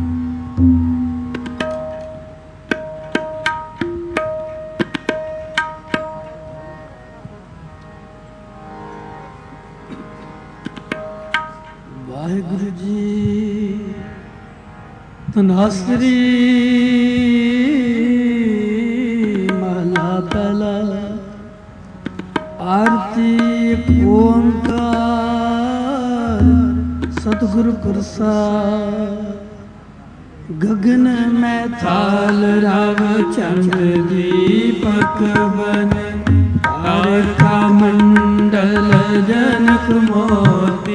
ਵਾਹਿਗੁਰੂ ਜੀ ਤਨਾਸਰੀ ਮਹਲਾ ਪਹਿਲਾ। ਆਰਤੀ ਇੱਕ ਓੰਕਾਰ ਸਤਿਗੁਰ ਪ੍ਰਸਾਦ। ਗਗਨ ਮੈਂ ਥਾਲ ਰਵ ਚੰਦ ਦੀਪਕ ਬਨ ਹਰ ਕਾ ਮੰਡਲ ਜਨਕ ਮੋਤੀ।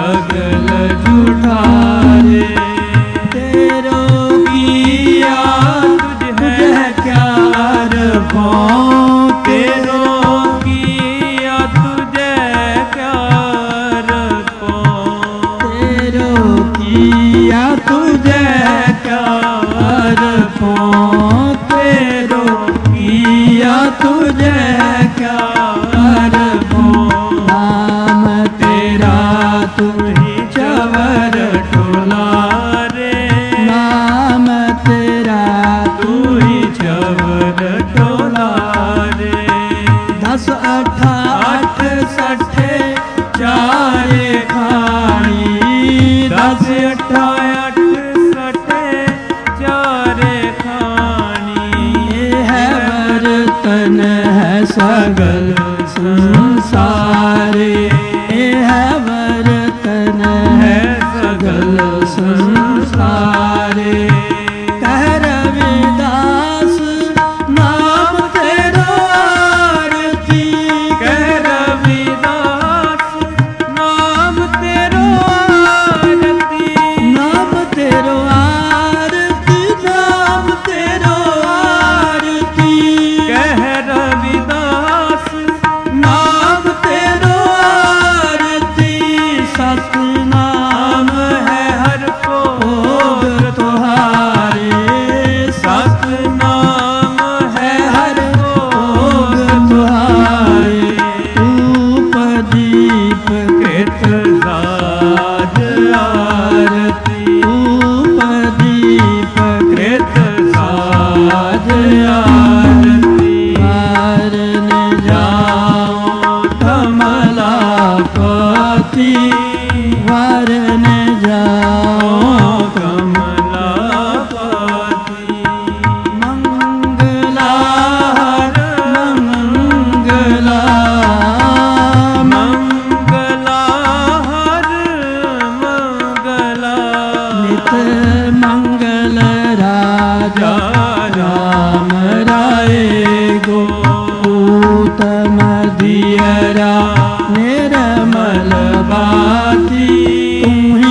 सगल जुठारे। तेरो किया तुझे क्या रखूं, तेरो किया तुझे क्या रखूं, तेरो किया तुझे क्या रखूं, तेरो किया तुझे क्या रखूं। नाम तेरा तू ही चवर टोलारे, नाम तेरा तू ही चवर टोलारे। 10 8 सठे चारे खानी, 10 8 सठे चारे खानी। ये है बर्तन है सगल संसारे, ये है बर्तन है सगल संसारे। कह रविदास नाम तेरा आरती, कह रविदास नाम तेरा आरती, नाम तेरा आरती, नाम तेरा आरती। कह रविदास नाम तेरा आरती, सतनाम है हर भोग तुहारे, सतनाम है हर भोग तुहारे। धूप दीप कृत साज आरती, धूप दीप कृत साज आरती। वारन जाओ कमलापति, वारन जाओ कमलापति। मंगला मंगला मंगला हर मंगला। नित मंगल राजा राम राय गो, उत्तम दियरा निर्मल बाती। तुम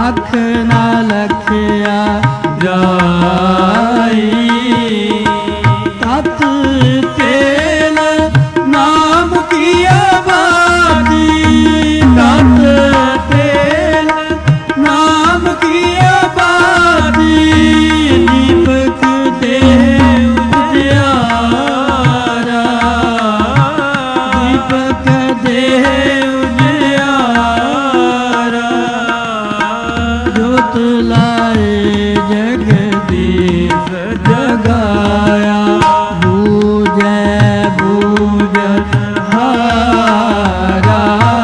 लख ना लखिया जाई। तत तेल नाम की आबादी, तत तेल नाम की आबादी, दीपक दे उजियारा, दीपक दे उजियारा। ज्योत लाए जगदीश जगाया, बूझे बूझनहारा।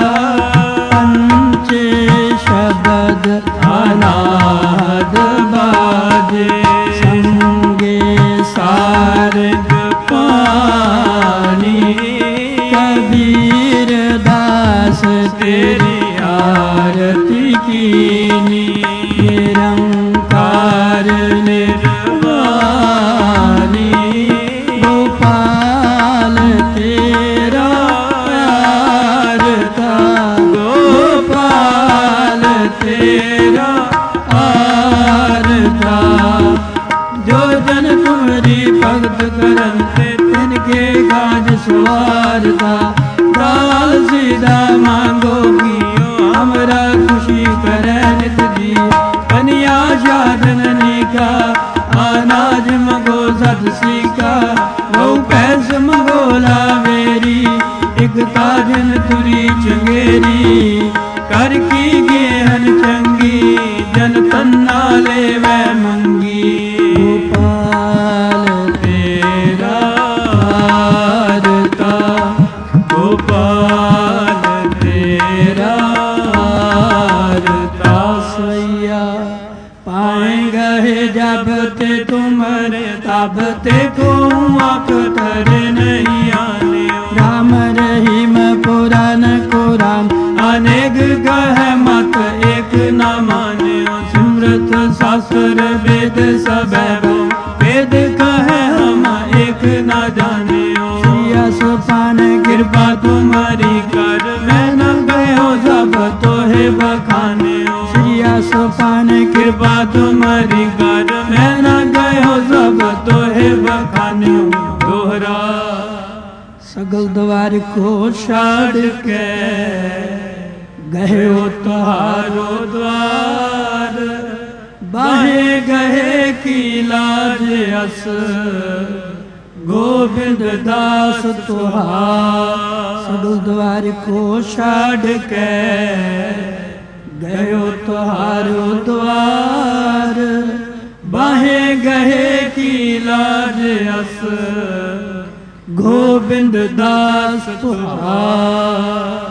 पंच शब्द अनाद बाजे, संगे सारंग पानी। कबीर दास तेरी आरती कीनी, निरंकार निर्वाणी। गोपाल तेरा आरता, गोपाल तेरा आरता। जो जन तुम्हारी भगत करते, तिनके काज सवारता। दाल सीधा मांगो कियो, हमरा खुशी करे नित दी। कन्या शादननी का अनाज मंगो सद सीका। बहु पैस मंगो लावेरी, एक ताजन तुरी चंगेरी। कर की गेहन चंगी, जन तन्ना ले वै मंगी। गोपाल तेरा आरता, गोपाल तेरा आरता। सैया पाए गए जब ते तुम्हारे, तब ते को अख्तर नहीं आने। राम रहीम पुराण कुरान, अनेक कह मत एक न माने। सिमरत शास्त्र वेद सब वेद कहे हम एक न जाने। सिया सुपान कृपा तुम्हारी कर, मैं न गयो सब तो है बखाने। सिया सुपान कृपा तुम्हारी कर, मैं न गयो सब तो है बखाने। दोहरा सगल द्वार को छाड़ के, गयो तुहारो द्वार। बाहे गहे की लाज अस, गोविंद दास तुहार। सगल द्वार को छाड़ के, गयो तुहारो द्वार। बाहे गहे की लाज अस, गोविंद दास तुहार।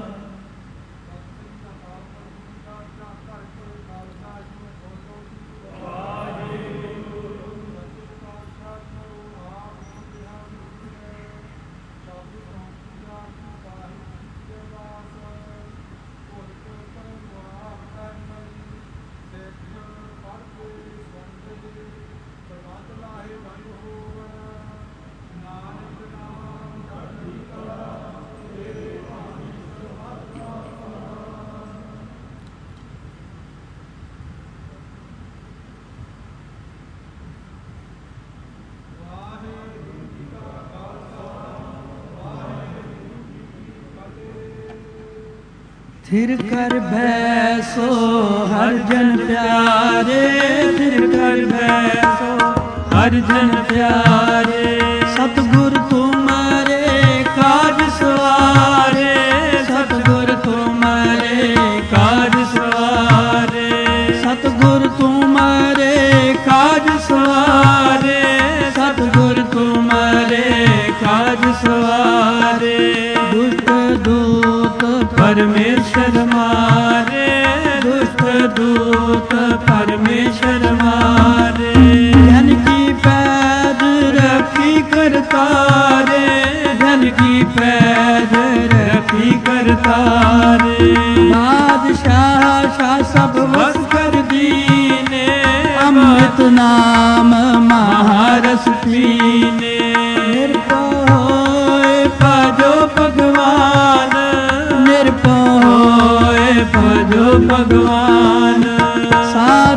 थिर कर बैसो हर जन प्यारे, थिर कर बैसो हर जन प्यारे। सतगुर तुम्हारे काज सवारे, सतगुर तुम्हारे काज सवारे। सतगुर तुम्हारे काज सवारे, सतगुर तुम्हारे काज सवारे। दुष्ट दूत परमेश्वर मारे, दुष्ट दूत परमेश्वर मारे। जन की पैद रखी करता रे, जन की पैद रखी करता रे। बादशाह शाह सब वस कर दीने, अमृत नाम महारस पीने। निर्भय भजो भगवान, निर्भय भजो भगवान।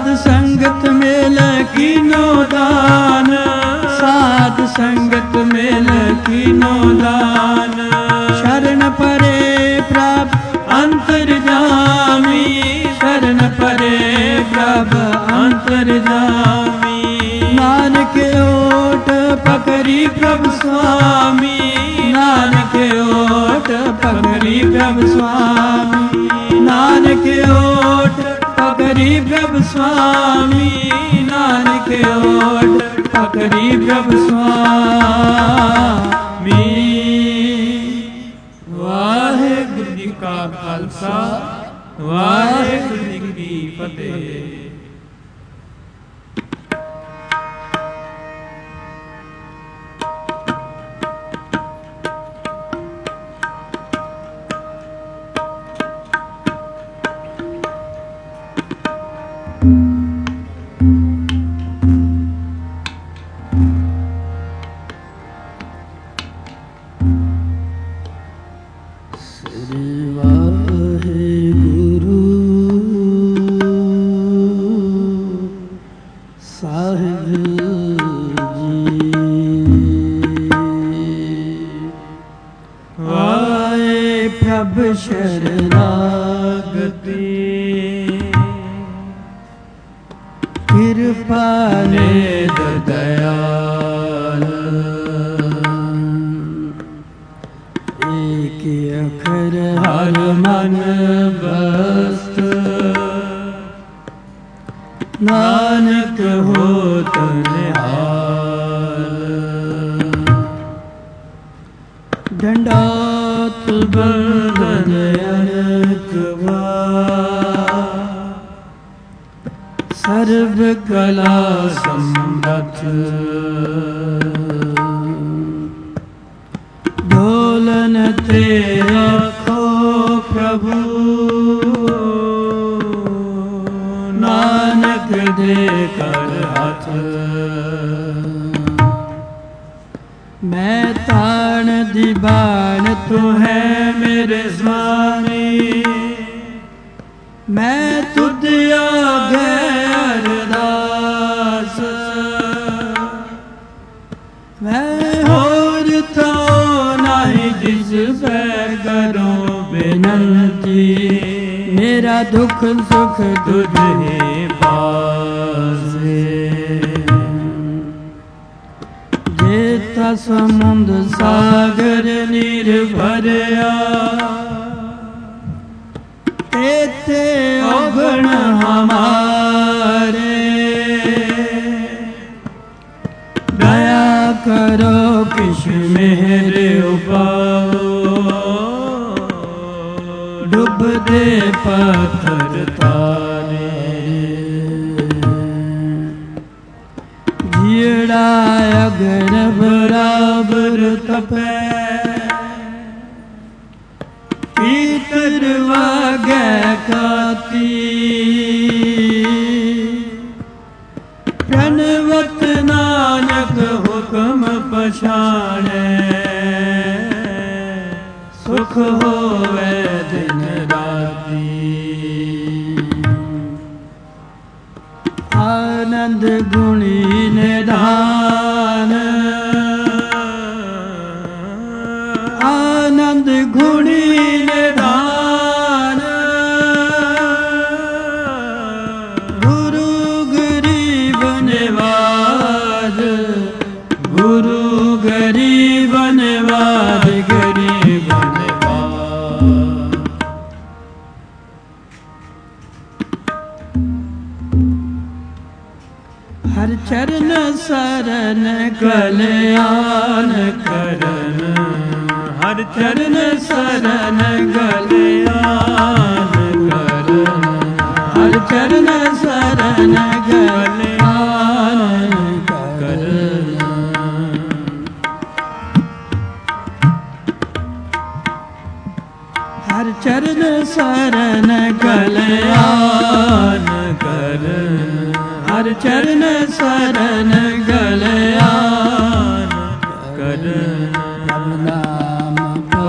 साध संगत मेल कीनो दान, साध संगत मेल कीनो दान। शरण परे प्रभ अंतर्जामी, शरण परे प्रभ अंतर्जामी। नानक ओट पकड़ी प्रभु स्वामी, नानक ओट पकड़ी प्रभु स्वामी, नानक ओट पकड़ी प्रभु स्वामी, नानक ओट पकड़ी प्रभु स्वामी। वाहेगुरु जी का खालसा, वाहेगुरु जी की फतेह।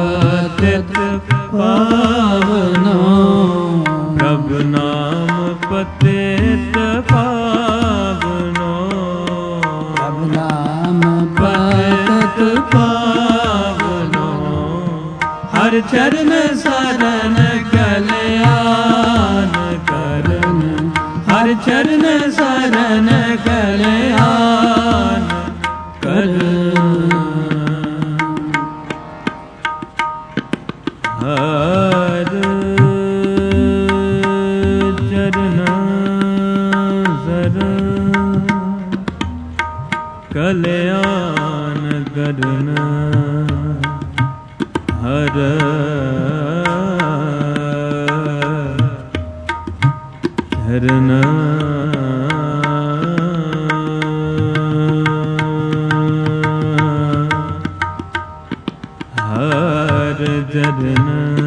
नाम ਪਤਿਤ ਪਾਵਨੋ, ਪ੍ਰਭ ਨਾਮ ਪਤਿਤ ਪਾਵਨੋ, ਹਰ ਚਰਨ ਸਰਨ ਕਲਿਆਣ ਕਰਨ, ਹਰ ਚਰਨ ਸਰਨ ਕਲਿਆਣ ਕਰਨ। ਹਰ ਚਰਨ ਸਰਨ ਕਲਿਆਣ ਕਰਨ, ਹਰ ਚਰਨ ਹਰ ਚਰਨ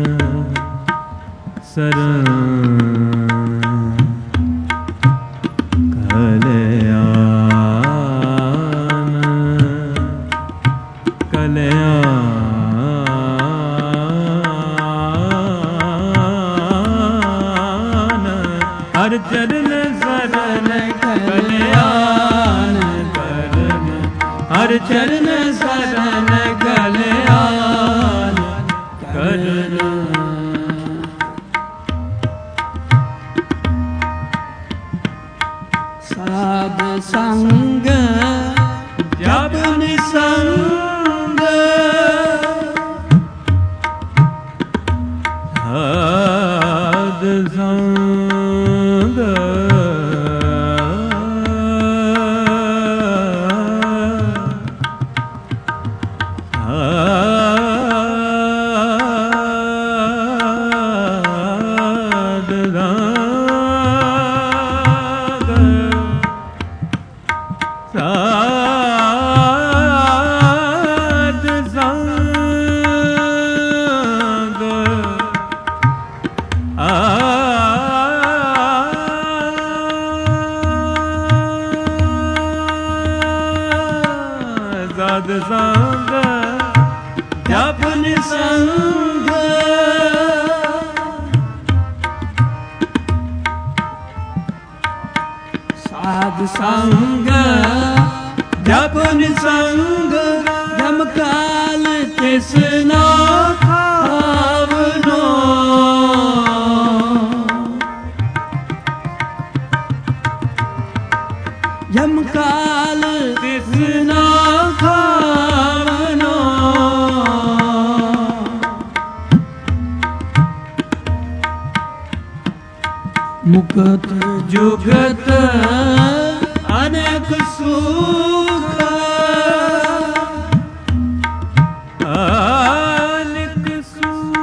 ਸਰਨ ਕਲਿਆਣ ਕਲਿਆਣ, ਹਰ ਚਰਨ ਸਰਨ ਕਲਿਆਣ ਕਰਨ, ਹਰ ਚਰਨ ਸਰਨ ਕਲਿਆਣ ਕਰਨ। ਸਾਧ ਸੰਗ ਜਪ ਨਿਸੰਗ, ਸਾਧ ਸੰਗ ਸਾਧ ਸੰਗ ਜਪ ਨਿਸੰਗ, ਸਾਧ ਸੰਗ ਜਪ ਨਿਸੰਗ, ਜਮ ਕਾਲ ਤਿਸ ਨਾ ਖਾਵਨੋ, ਜਮ ਕਾਲ ਤਿਸ ਨਾ ਖਾਵਨੋ, ਮੁਕਤ ਜੁਗਤ ਅਨੇਕ ਸੁਖ, ਅਨੇਕ ਸੁਖ,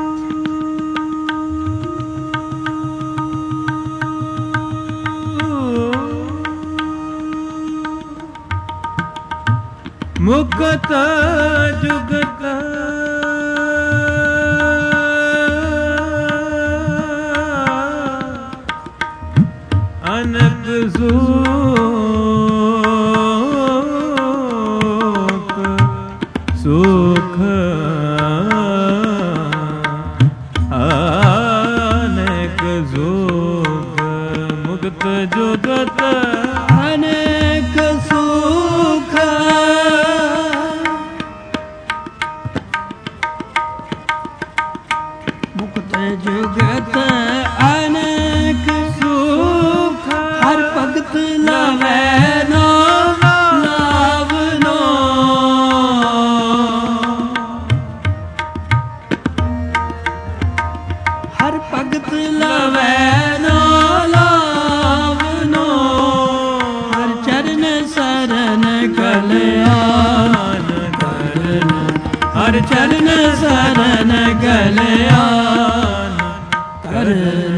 ਮੁਕਤ ਜੁਗਤ ਅਨੇਕ ਸੁਖ, ਸੁਖ ਅਨੇਕ ਸੁਖ, ਮੁਕਤ ਜੁਗਤ ਅਨੇਕ ਸੁਖ, ਮੁਕਤ ਜੁਗਤ ਅਨੇਕ ਸੁਖ, ਹਰ ਭਗਤ ਲਵੈ ਨਾ ਲਾਵਨੋ, ਹਰ ਭਗਤ ਲਵੈ ਨਾ ਲਾਵਨੋ, ਹਰ ਚਰਨ ਸਰਨ ਕਲਿਆਣ ਕਰਨ, ਹਰ ਚਰਨ ਸਰਨ ਕਲਿਆਣ ਕਰਨ।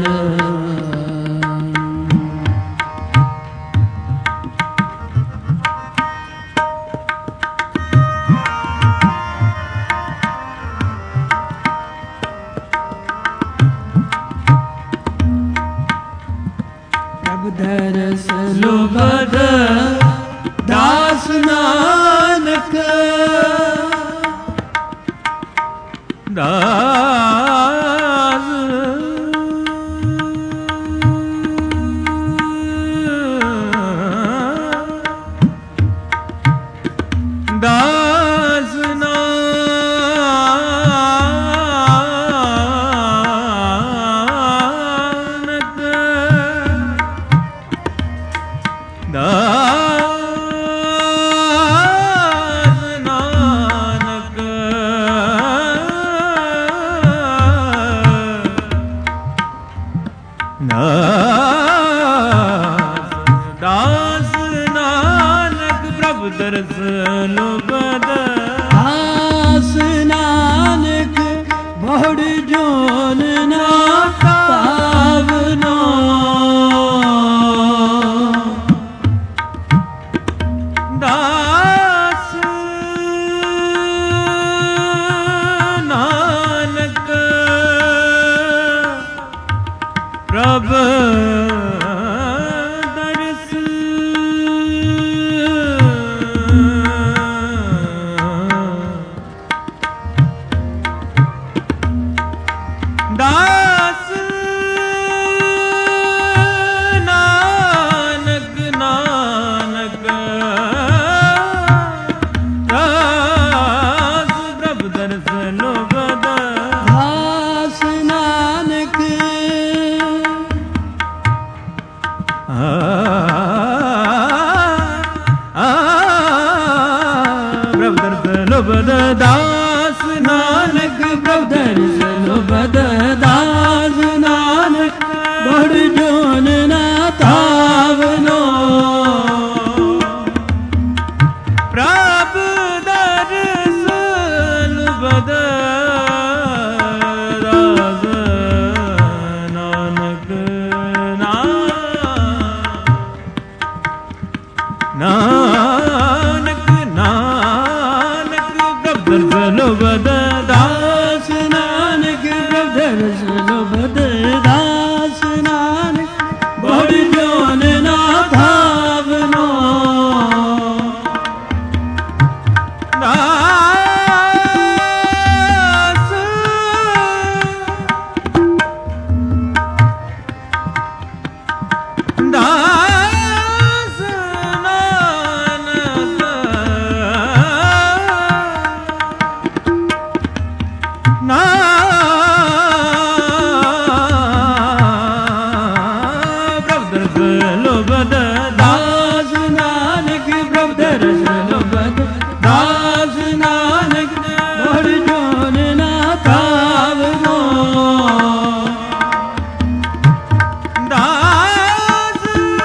ਪ੍ਰਭ ਦਰਸ ਲੁਭਦ ਦਾਸ ਨਾਨਕ, ਦਾਸ ਲੁਬਦ ਆਸ ਨਾਨਕ ਬਹੁੜ ਜੋਨ ਨਾ ਪਾਵਨੋ ਦਾਸ ਨਾਨਕ ਪ੍ਰਭ ਦਰਸ ਦਾਸ ਨਾਨਕ ਨਾਨਕ ਦਾਸ ਪ੍ਰਭ ਦਰਸ ਲੁਬਦ ਦਾਸ ਨਾਨਕ ਪ੍ਰਭ ਦਰਸ ਲੁਬਦ ਦਾਸ ਨਾਨਕ ਪ੍ਰਭ ਦਰਸ ਲੁਬਦ ਦਾਸ ਨਾਨਕ ਬੜ ਜੋਨ ਨਾ ਤਾਵਨੋ ਪ੍ਰਭ ਦਰਸ ਲੁਬਦ ਦਾਸ ਨਾਨਕ ਨਾਨਕ ਨਾਨਕ ਪ੍ਰਭ ਦਰਸ ਲੁਬਦ ਦਾਸ ਨਾਨਕ ਪ੍ਰਭ ਦਰਸ ਲੁਬਦ ਦਾਸ ਨਾਨਕ ਬੜ ਜੋਨ ਨਾ ਤਾਵਨੋ ਦਾਸ ਦਾਸ ਨਾਨਕ ਪ੍ਰਭ ਦਰਸ ਲੁਬਦ ਦਾਸ ਨਾਨਕ ਪ੍ਰਭ ਦਰਸ ਲੁਬਦ ਦਾਸ ਨਾਨਕ ਬੜ ਜੋਨ ਨਾ ਤਾਵਨੋ ਦਾਸ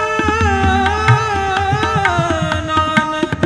ਨਾਨਕ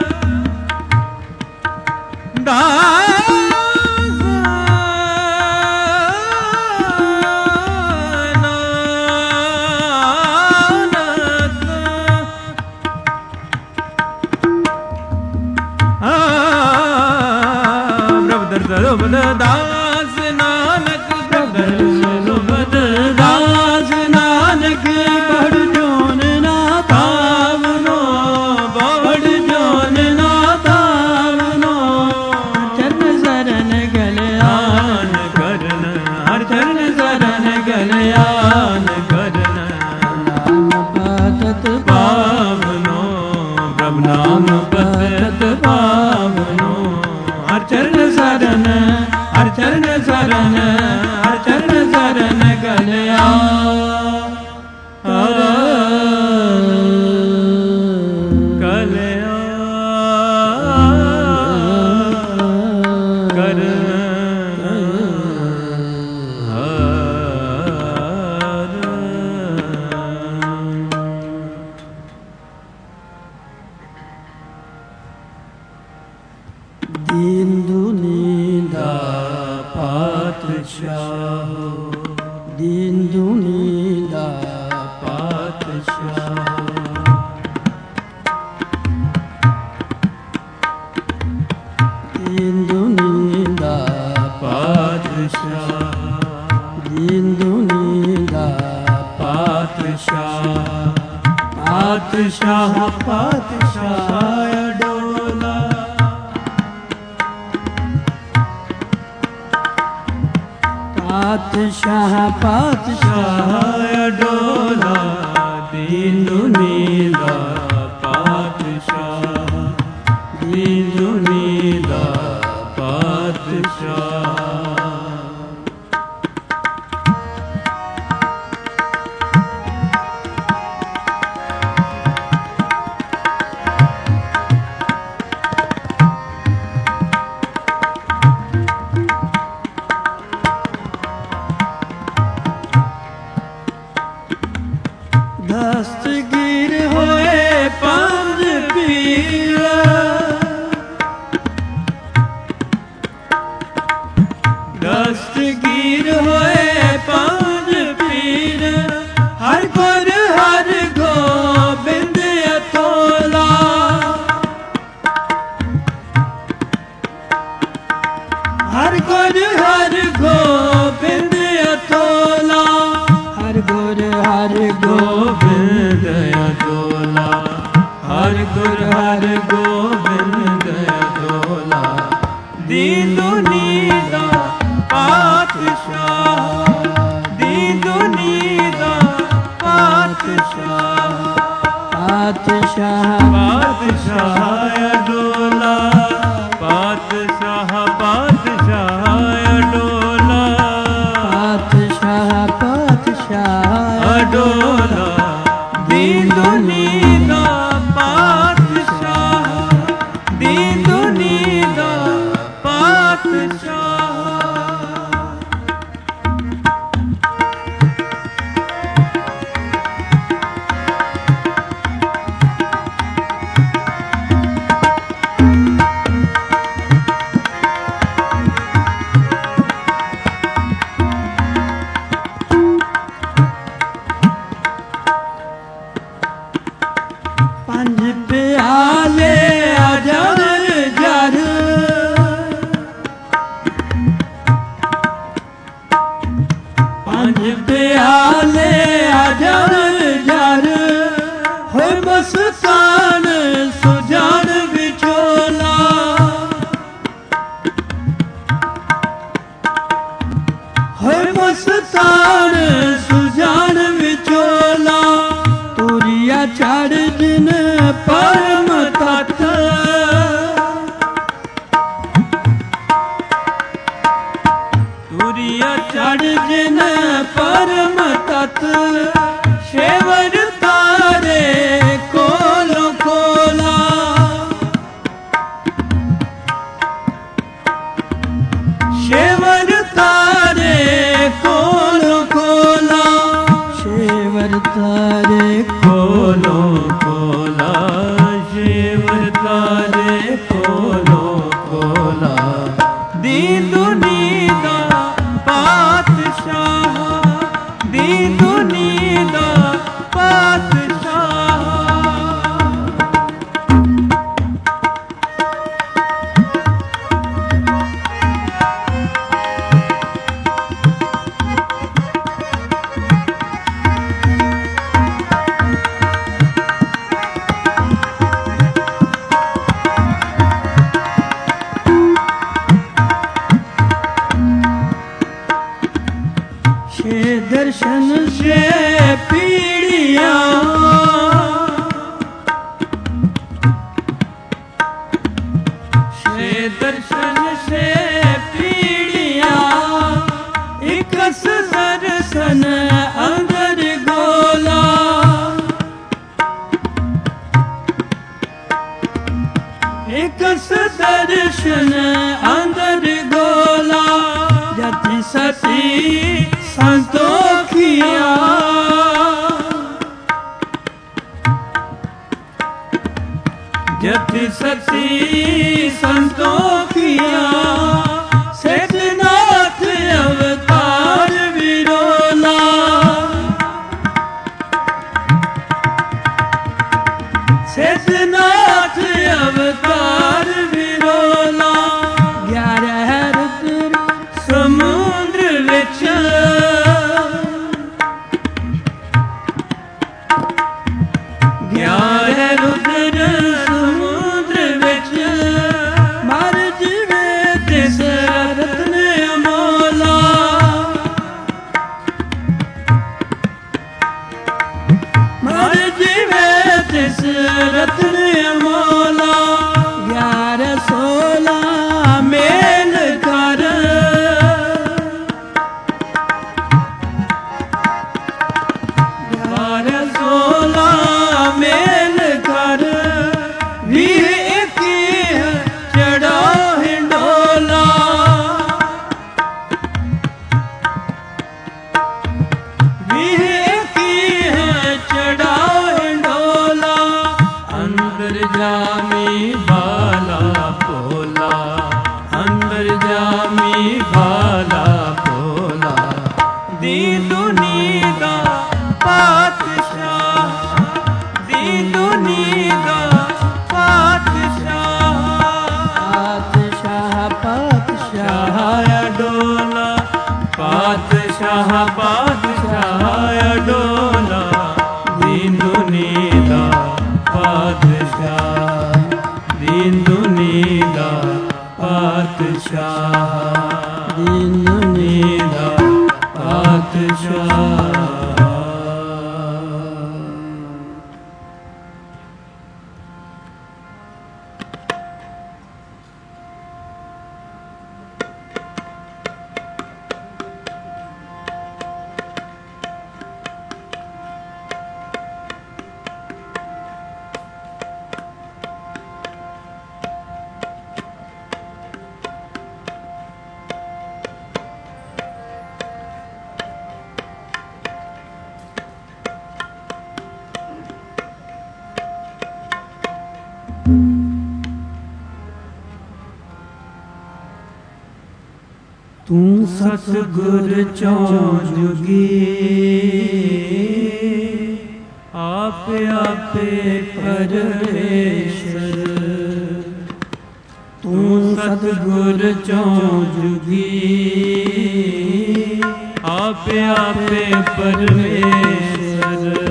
ਲੁਬਦ ਦਾਸ ਨਾਨਕ ਪ੍ਰਭ ਦਰਸ ਲੁਬਦ ਦਾਸ ਨਾਨਕ ਬੜ ਜੋਨ ਨਾ ਤਾਵਨੋ ਬੜ ਜੋਨ ਨਾ ਤਾਵਨੋ ਚਰਨ ਸਰਨ ਗਲਿਆਨ ਕਰਨ ਹਰ ਚਰਨ ਸਰਨ ਗਲਿਆਨ ਕਰਨ ਨਾਮ ਪਤਤ ਪਾਵਨੋ ਪ੍ਰਭ ਨਾਮ ਪਤਿਤ ਪਾਵਨੋ ਹਰ ਚਰਨ ਸਰਨ ਹਰ ਚਰਨ ਸਰਨ ਹਰ ਚਰਨ ਸਰਨ ਗਲਿਆਨ ਦੀਨ ਦੁਨੀ ਦਾ ਪਾਤਸ਼ਾਹ ਦੀਨ ਦੁਨੀ ਦਾ ਪਾਤਸ਼ਾਹ ਦੀਨ ਦੁਨੀ ਦਾ ਪਾਤਸ਼ਾਹ ਦੀਨ ਦੁਨੀ ਦਾ ਪਾਤਸ਼ਾਹ ਪਾਤਸ਼ਾਹ ਪਾਤਸ਼ਾਹ ਅਡੋਲਾ ਪਾਤਸ਼ਾਹ ਪਾਤਸ਼ਾਹ ਅਡੋਲਾ ਦੀਨ ਦੁਨੀ ਦਾ ਪਾਤਸ਼ਾਹ ਦੀਨ ਦੁਨੀ ਦਾ ਪਾਤਸ਼ਾਹ ਦਸਤਗੀਰ ਹੋਏ ਪੰਜ ਪੀਰ ਹਰ ਗੋਬਿੰਦ ਅਡੋਲਾ, ਹਰ ਗੁਰ ਹਰ ਗੋਬਿੰਦ ਅਡੋਲਾ। ਦੀਨ ਦੁਨੀ ਦਾ ਪਾਤਸ਼ਾਹ, ਦੀਨ ਦੁਨੀ ਦਾ ਪਾਤਸ਼ਾਹ, ਪਾਤਸ਼ਾਹ ਪਾਤਸ਼ਾਹ ਅਡੋਲਾ, ਪਾਤਸ਼ਾਹ ਪਾਤਸ਼ਾਹ ਅਡੋਲਾ, ਪਾਤਸ਼ਾਹ ਪਾਤਸ਼ਾਹ ਅਡੋਲਾ। ਦੀਨ ਦੁਨੀ ਦਾ ਪਾਤਸ਼ਾਹ, ਦੀਨ ਦੁਨੀ ਦਾ ਪਾਤਸ਼ਾਹ। ਪੰਜ ਪਿਆਲੇ ਅਜਰ ਜਰ, ਪੰਜ ਪਿਆਲੇ ਅਜਰ ਜਰ, ਹੋਏ ਮਸਤਾਨ ਸੁਜਾਨ ਵਿਚੋਲਾ, ਹੋਏ ਮਸਤਾਨ ਸੁਜਾਨ ਵਿਚੋਲਾ। ਤੁਰਿਆ ਚੜ ਜਿਨ ਪਰਮ ਤਤ, ਤੁਰਿਆ ਚੜ ਜਿਨ ਪਰਮ ਤਤ, ਸ਼ੇਵਰ ਤਾਰੇ ਕੋਲੋਂ ਕੋਲਾ, ਸ਼ੇਵਰ ਤਾਰੇ ਕੋਲੋਂ ਕੋਲਾ, ਸ਼ੇਵਰ ਤਾਰੇ ਕੋਲੋਂ ਕੋਲਾ, ਸ਼ੇਵਰ ਤਾਰੇ ਕੋਲੋਂ ਕੋਲਾ। ਦੀਨ ਦੁਨੀ ਦਾ ਪਾਤਸ਼ਾਹ, ਦੀਨ ਦੁਨੀ ਦਾ ਪਾਤਸ਼ਾਹ। ਛੇ ਦਰਸ਼ਨ ਛੇ ਪੀੜੀਆਂ, ਛੇ ਦਰਸ਼ਨ ਛੇ ਪੀੜੀਆਂ, ਇੱਕ ਦਰਸ਼ਨ ਅੰਦਰ ਗੋਲਾ, ਇੱਕ ਦਰਸ਼ਨ ਅੰਦਰ ਗੋਲਾ। ਜਤੀ ਸਤੀ ਸੰਤੋਖੀਆਂ, ਜਤੀ ਸਤੀ ਸੰਤੋਖੀਆਂ, ਸੇਤਨਾਥ ਅਵਤਾਰ ਵਿਰੋਲਾ, ਸੇਤਨਾਥ ਅਵਤਾਰ ਵਿਰੋਲਾ। 11 ਰੁਦਰ ਸਮੁੰਦਰ ਵਿੱਚ, 11 ਰੁਦਰ ਸਮੁੰਦਰ ਵਿੱਚ, ਮਰ ਜਿਵੇਂ ਤਿਸ ਰਤਨ ਅਮੋਲਾ, ਮਰ ਜਿਵੇਂ ਤਿਸ ਰਤਨ ਅਮੋਲਾ। 11 16 ਮੇਲ ਕਰ, 11 16 ਮੇਲ ਕਰ, 20 21 ਚੜਾ ਹਿੰਡੋਲਾ, 20 21 ਚੜਾ ਹਿੰਡੋਲਾ। ਅੰਦਰ ਜਾਮੀ ਤੂੰ ਸਤਿਗੁਰ ਚੌਂ ਜੁਗੀ ਆਪ ਆਪੇ ਪਰਮੇਸ਼ਰ। ਤੂੰ ਸਤਿਗੁਰ ਚੌਂ ਜੁਗੀ ਆਪ ਆਪੇ ਪਰਮੇਸ਼ਰ।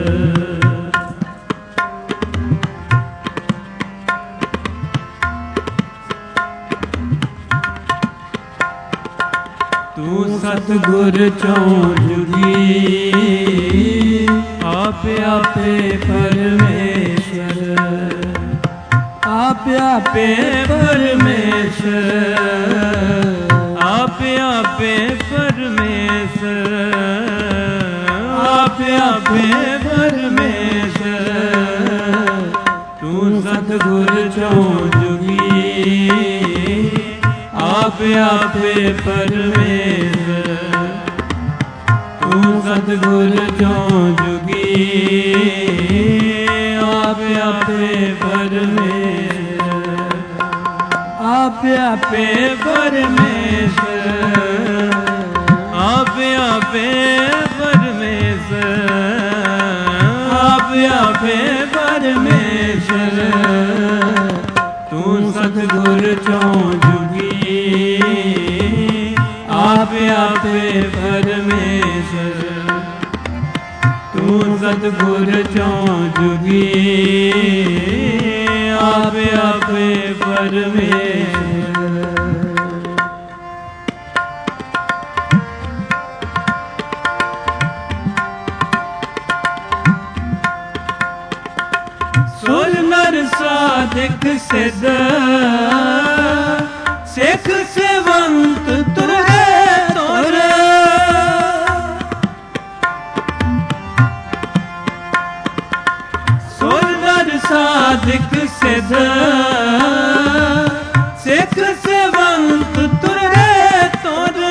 ਤੂੰ ਸਤਿਗੁਰ ਚੌਂ ਜੁਗੀ ਆਪ ਆਪੇ ਪਰਮੇਸ਼ਰ। ਆਪ ਆਪੇ ਪਰਮੇਸ਼ਰ। ਆਪ ਆਪੇ ਪਰਮੇਸ਼ਰ। ਆਪ ਆਪੇ ਪਰਮੇਸ਼ਰ। ਤੂੰ ਸਤਿਗੁਰ ਚੌਂ ਜੁਗੀ ਆਪ ਆਪੇ ਪਰਮੇਸ਼ਰ। ਤੂੰ ਸਤਿਗੁਰ ਚੌਂ ਜੁਗੀ ਆਪ ਆਪੇ ਪਰਮੇਸ਼ਰ। ਆਪ ਆਪੇ ਪਰਮੇਸ਼ਰ। ਆਪ ਆਪੇ ਪਰਮੇਸ਼ਰ। ਆਪ ਆਪੇ ਪਰਮੇਸ਼ਰ। ਤੂੰ ਸਤਿਗੁਰ ਚੌਂ ਜੁਗੀ ਆਪ ਆਪੇ ਪਰਮੇਸ਼ਰ। ਤੂੰ ਸਤਿਗੁਰ ਚੌਂ ਜੁਗੀ ਆਪ ਆਪੇ ਪਰਮੇਸ਼ਰ। ਸੁਰ ਨਰ ਸਾਧਕ ਸਿੱਧ ਸਿੱਖ ਸੇਵੰਤ ਤੁਰੇ ਤੁਰ। ਸੁਰ ਨਰ ਸਾਧਕ ਸਿੱਧ ਸਿੱਖ ਸੇਵੰਤ ਤੁਰੇ ਤੁਰ।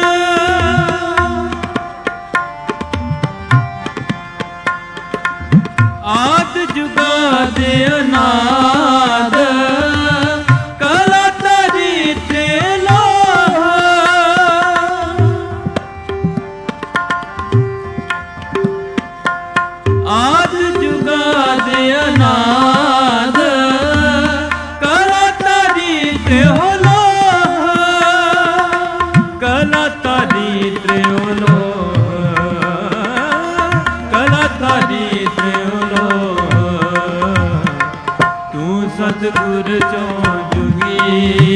ਆਦਿ ਜੁਗਾਦ ਅਨਾਦ ਕਲਾ ਤਰੀ ਤੇ ਲੋਹ। ਆਦਿ ਜੁਗਾਦ ਅਨਾਦ ਕਲਾ ਤਰੀ ਤੇ ਲੋਹ। ਕਲਾ ਤਰੀ ਤੇ ਲੋਹ। ਕਲਾ ਤਰੀ ਤੇ ਸਤਿਗੁਰ ਚੌਂ ਜੁਗੀ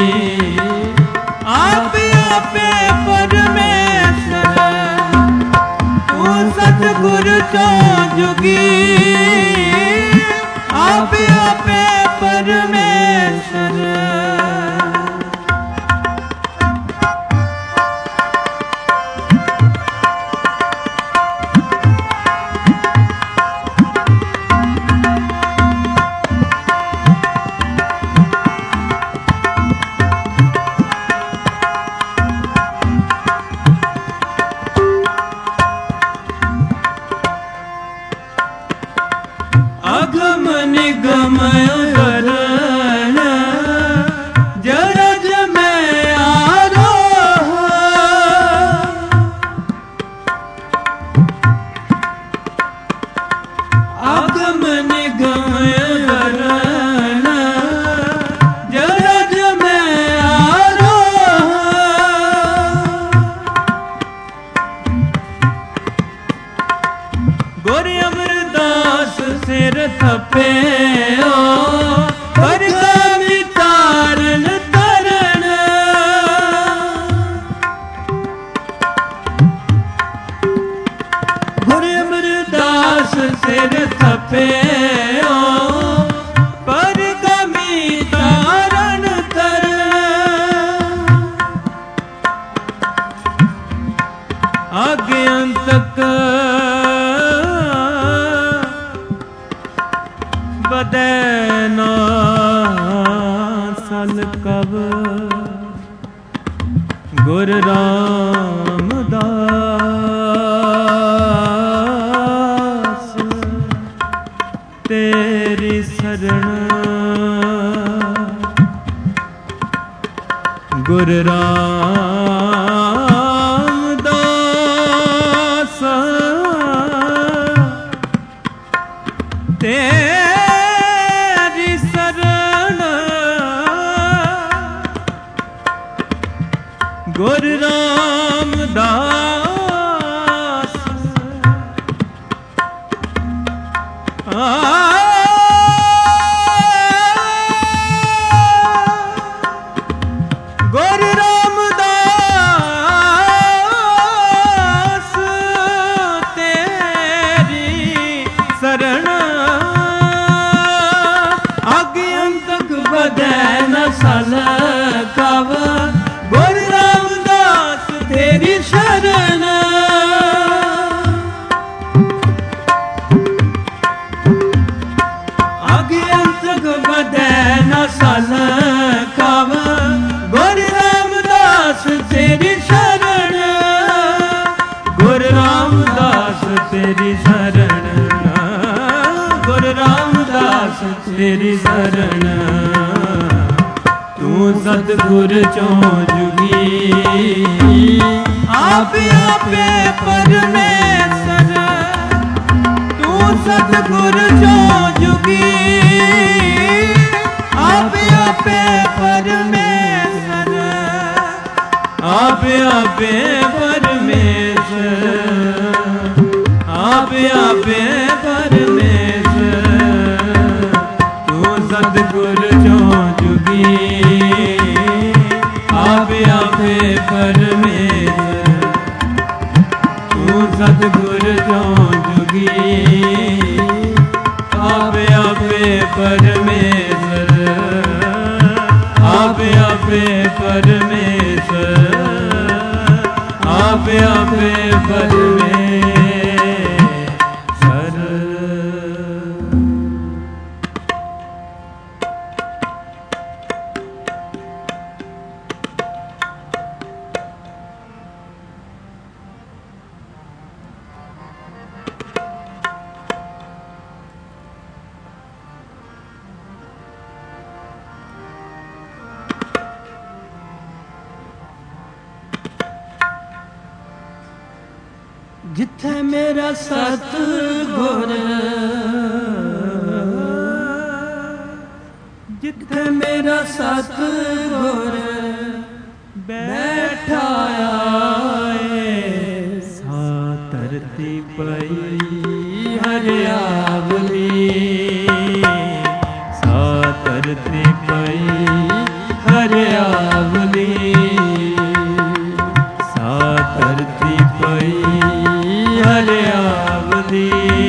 ਆਪ ਆਪੇ ਪਰਮੇਸ਼ਰ। ਤੂੰ ਸਤਿਗੁਰ ਚੌਂ ਜੁਗੀ ਆਪ ਆਪੇ ਪਰਮੇਸ਼ਰ। ਅਗਮ ਨਿਗਮ ਕਰਨ ਜਰਜ ਮੈਂ ਆਰੋਹ। ਅਗਮ ਨਿਗਮ ਕਰਨ ਜਰਜ ਮੈਂ ਆਰੋਹ। ਗੁਰ ਅਮਰਦਾਸ ਸਿਰ ਥਪਿਓ ਪਰਗਾਮੀ ਤਾਰਨ ਤਰਨ। ਗੁਰ ਅਮਰਦਾਸ ਸਿਰ ਥਪਿਓ ਪਰਗਾਮੀ ਤਾਰਨ ਤਰਨ। ਆਗੇ ਅੰਤਕ ਬਦੈ ਨਾ ਸਲ ਕਬ। ਗੁਰ ਰਾਮਦਾਸ ਤੇਰੀ ਸਰਣ। ਗੁਰ ਰਾਮ तेरी शरण गुरु रामदास गुरु रामदास तेरी शरण आगे अंतक बदे न सलकाव गुरु रामदास तेरी शरण आगे अंतक बदे न सलकाव गुरु रामदास तेरी शरण गुरु रामदास तेरी शरण गुरु रामदास तेरी शरण तू सतगुर चों जुगी आपे आपे परमेश्वर तू सतगुर चों जुगी आपे आपे परमेश्वर आपे आपे परमेश्वर आपे आपे परमेश्वर तू सतगुर चों जुगी आपे आपे परमेश्वर तू सतगुर चों जुगी आपे आपे परमेश्वर आपे आपे परमेश्वर आपे आपे परमेश्वर जिथे मेरा सतगुर जिथे मेरा सतगुर बैठा सा धरती पई हरियावली सा धरती पई हरियावली सा धरती पई हरियावली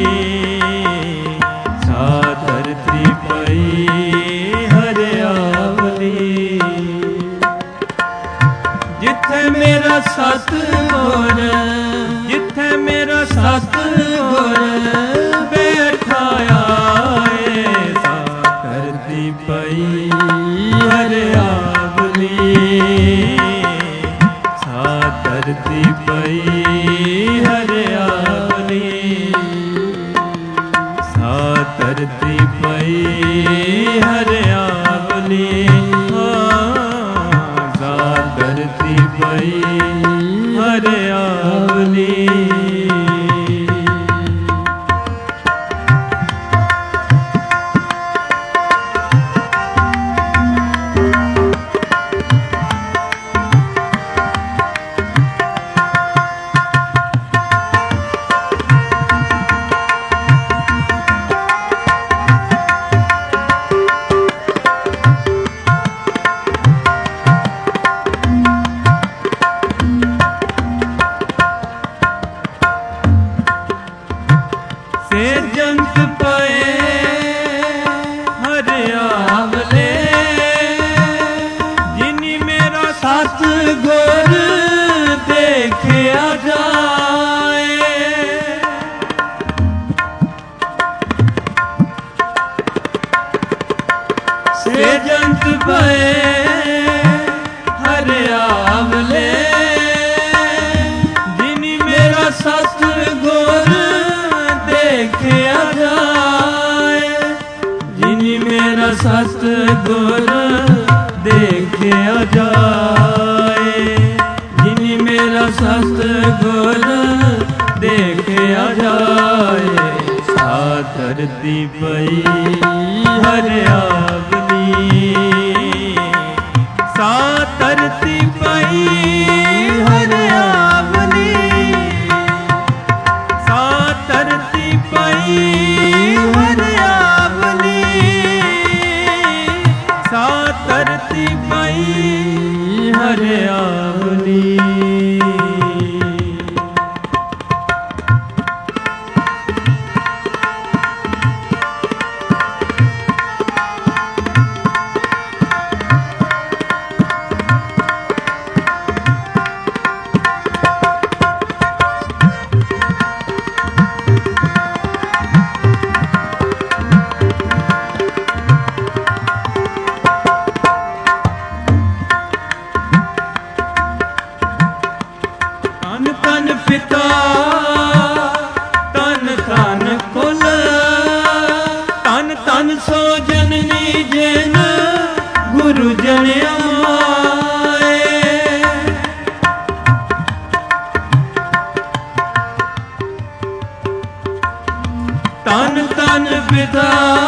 सा धरती पई हरियावली जिथे मेरा सतगुर जिथे मेरा सतगुर बैठा सा धरती पई हरियावली सा धरती पई हरियावली सा धरती पई हरियावली सा धरती पई हरियावली सतगुर देखिया जाए, जिनी मेरा सतगुर देखिया जाए, साथ ਧਰਤੀ ਪਈ ਹਰਿਆਵਲੀ ਸਾ ਧਰਤੀ ਪਈ ਹਰਿਆਵਲੀ ਸਾ ਧਰਤੀ ਪਈ ਹਰਿਆਵਲੀ ਸਾ ਧਰਤੀ ਪਈ ਹਰਿਆਵਲੀ ਤਨ ਤਨ ਪਿਤਾ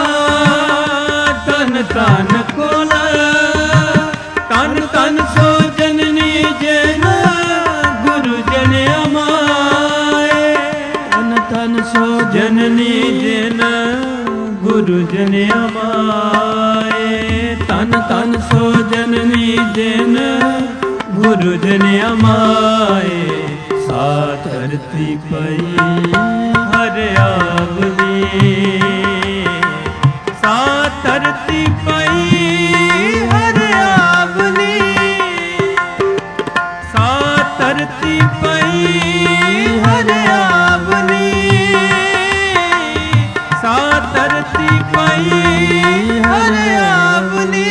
ਤਨ ਤਨ ਕੁਲ ਤਨ ਤਨ ਸੋ ਜਨਨੀ ਜਨ ਗੁਰੂ ਜਨ ਅਮਾਏ ਤਨ ਤਨ ਸੋ ਜਨਨੀ ਜਨ ਗੁਰੂ ਜਨ ਅਮਾਏ ਤਨ ਤਨ ਸੋ ਜਨਨੀ ਜਨ ਗੁਰੂ ਜਨ ਅਮਾਏ ਸਾ ਧਰਤੀ ਪਈ ਹਰਿਆਵਲੀ ਸਾ ਧਰਤੀ ਪਈ ਹਰਿਆਵਲੀ ਸਾ ਧਰਤੀ ਪਈ ਹਰਿਆਵਲੀ ਸਾ ਧਰਤੀ ਪਈ ਹਰਿਆਵਲੀ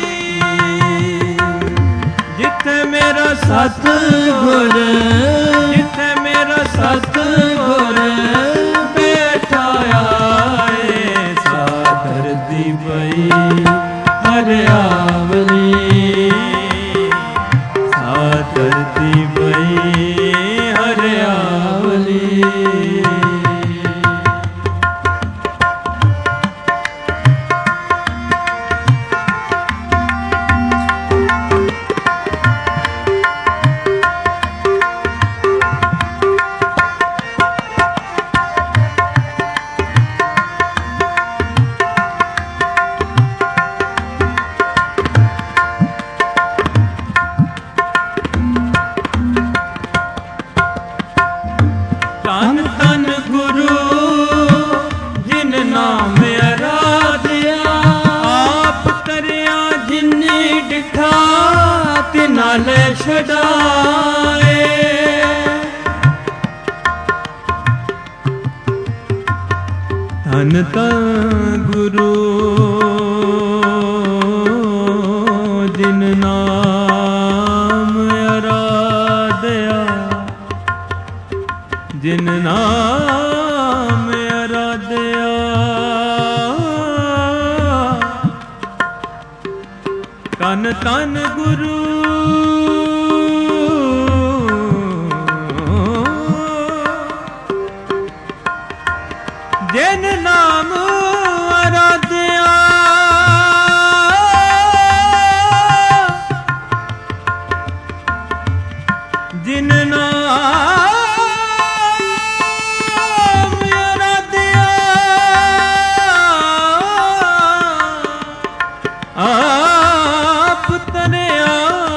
ਜਿੱਥੇ ਮੇਰਾ ਸਤਿਗੁਰ ਜਿੱਥੇ ਮੇਰਾ ਸਤਿਗੁਰ ਬੈਠਾ ਆਏ ਸਾ ਧਰਤੀ ਪਈ ਹਰਿਆਵਲੀ ਸਾ ਧਰਤੀ ਪਈ ਹਰਿਆਵਲੀ ਤਨ ਤਨ ਗੁਰੂ ਜਿਨ ਨਾਮ ਅਰਾਧਿਆ ਆਪ ਤਰਿਆ ਜਿਨੇ ਡਿਠਾ ਤੇ ਨਾਲ ਛਡਾਏ ਤਨ ਤਨ ਗੁਰੂ ਜਿਨ ਨਾਮ ਅਰਾਧਿਆ ਜਿਨ ਨਾਮ ਅਰਾਧਿਆ ਤਨ ਤਨ ਗੁਰੂ ਜਿਨ ਨਾਮ ਅਰਾਧਿਆ ਜਿਨ ਆਪ ਤਰਿਆ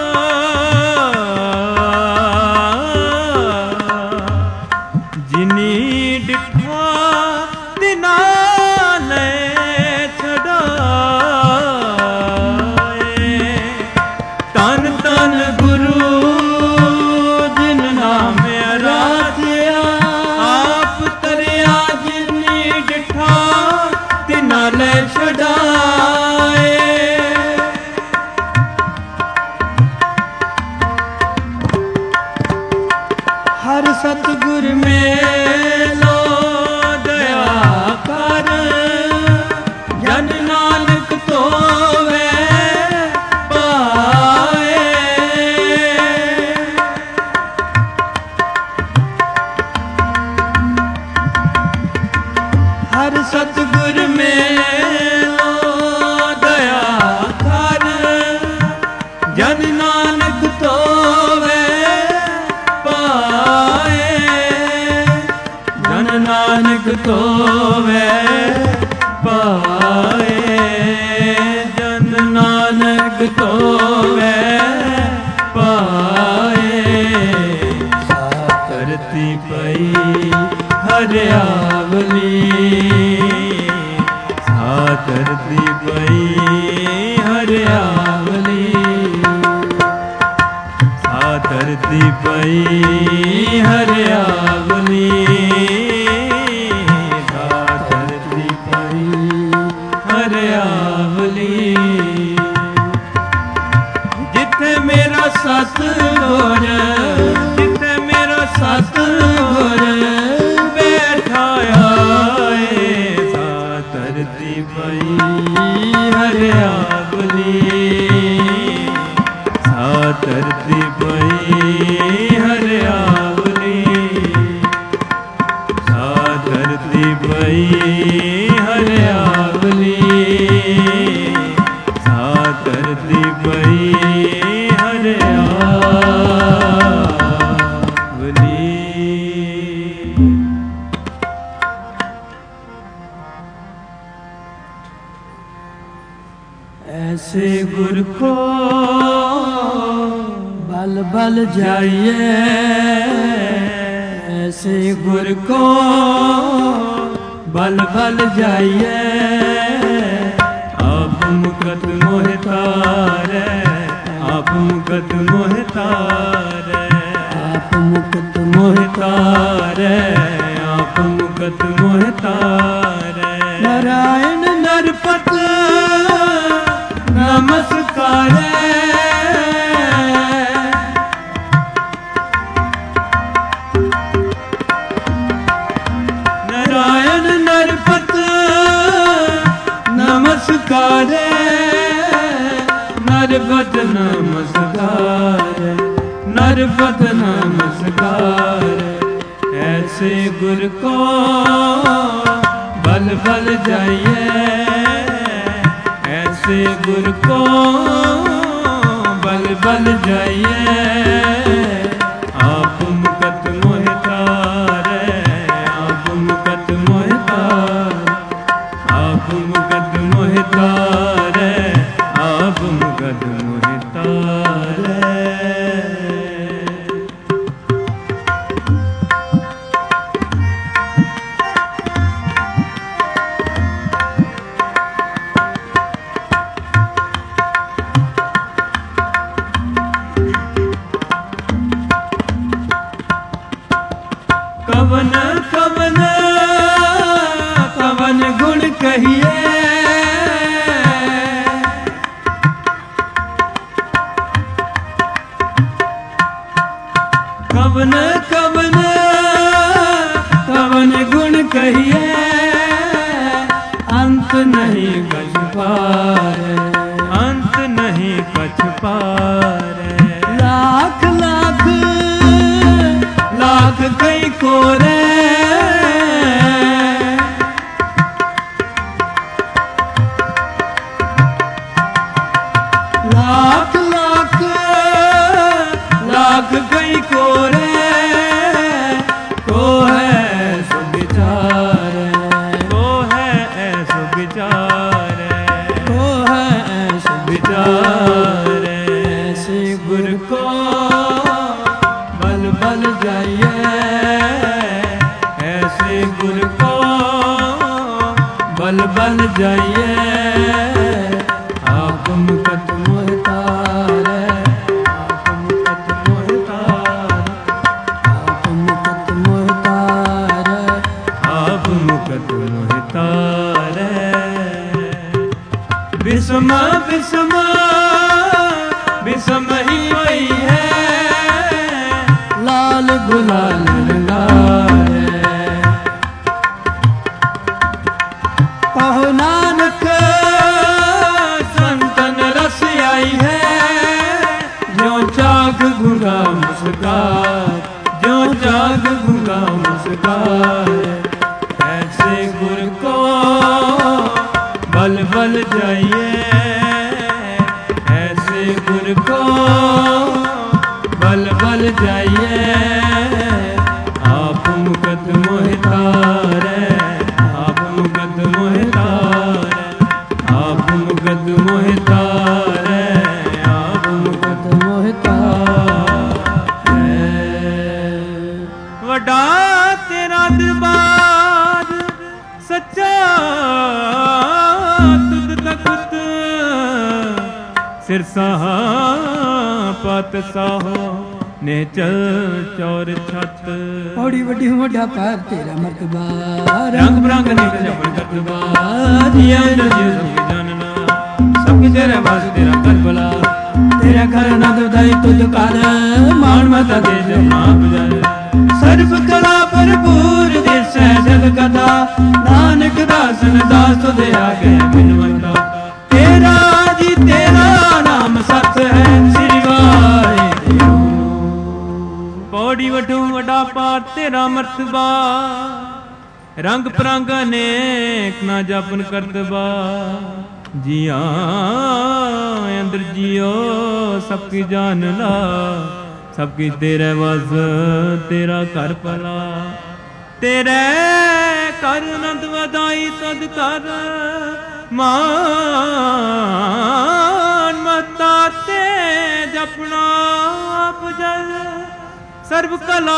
सतगुर मेलो दया कर, जन नानक तोवे पाए, जन नानक तोवे पाए, जन नानक तोवे पाए। धरती पई हरियावली, धरती पई हरियावली, धरती पई हरियावली, धरती पई हरियावली। जिथे मेरा सतगुर, जिथे मेरा सतगुर बैठाया है, धरती पई हरियावली, धरती पई हरियावली, धरती पई हरियावली, धरती पई हरियावली। ऐसे गुर को बल बल जाइए, ऐसे गुर को बल बल जाइए। आप मुकत मोहतारे, आप मुकत मोहतारे, आप मुकत मोहतारे, आप मुकत मोहतारे। नारायण नरपत नमस्कारे, नारायण नरपत नमस्कारे, नरपत नमस्कारे, नरपत नमस्कारे। ऐसे गुर को बल बल जाइए, ऐसे गुर को बल बल जाइए। आप मुकत मोहतारे, आप मुकत मोहतारे, आप मुकत मोहतारे, आप मुकत मोहतारे। कवन कवन कवन गुण कहिए, कवन कवन कवन गुण कहिए। अंत नहीं कछ पारे, अंत नहीं कछ पारे। लाख लाख लाख कई कोरे, लाख लाख लाख कई कोरे। को है सो विचारे, को है ऐसो विचारे, को है ऐसो विचारे। ऐसे गुर को बल बल जाइए, ऐसे गुर को बल बल जाइए। आप मुकत मोहतारे, आप मुकत मोहतारे, आप मुकत मोहतारे, आप मुकत मोहतारे। विषम विषम विषम ही वही है, लाल गुलाल रंगाए। कहो नानक संतन रस आई है, ज्यों चाक गुंगा मुस्कान, ज्यों चाक गुंगा मुस्कान। ऐसे गुर को बल बल जाइए ऐसे गुर को बल बल जाइए आप मुकद मोहि तारे आप मुकद मोहि तारे आप मुकद मोहि तारे आप मुकद मोहि तारे वड्डा तेरा दरबार सच्चा तुद तखत सिर साहा पत साहो ने चल चौर छत औड़ी वड्डी वड्डा पार तेरा मर्तबा रंग बरंग निक जपन करतबा जिया जियो सब जानना सब तेरे वास तेरा करबला तेरा घर नद उदय तुझ कर मान मता दे माप जाए सर्व कला भरपूर दिसै जग कथा नानक दासन दास तुझ आगे बिनवंता तेरा जी तेरा नाम सत है श्री वाहिगुरु पौड़ी वठू वड्डा पार तेरा मर्तबा रंग परंग अनेक ना जापन करतबा जिया अंदर जियो सबकी जान ला सबकी तेरे वस तेरा कर भला तेरे कर नंद वधाई तुद कर मान मता ते जपना आप जल सर्व कला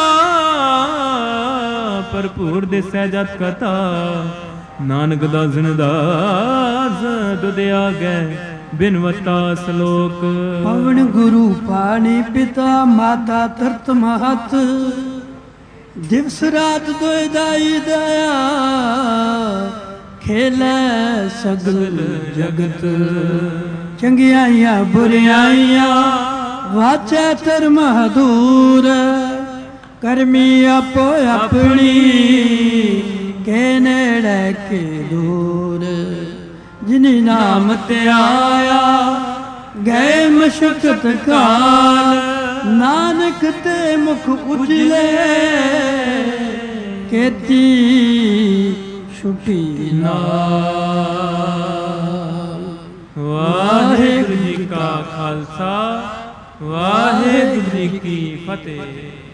भरपूर दिसै जत कथा नानक दासन दास तुद आगे बिनवता श्लोक पवन गुरु पानी पिता माता तरत महत दिवस रात दोय दाई दया खेलै सगल जगत चंगियाइया बुरियाइया वाचा धर्म दूर करमी आपो अपनी के नेड़े के दूर जिनी नाम ते आया गए मशक्कत काल नानक ते मुख उजले केती छुटी नाल वाहिगुरु जी का खालसा वाहिगुरु जी की फतेह।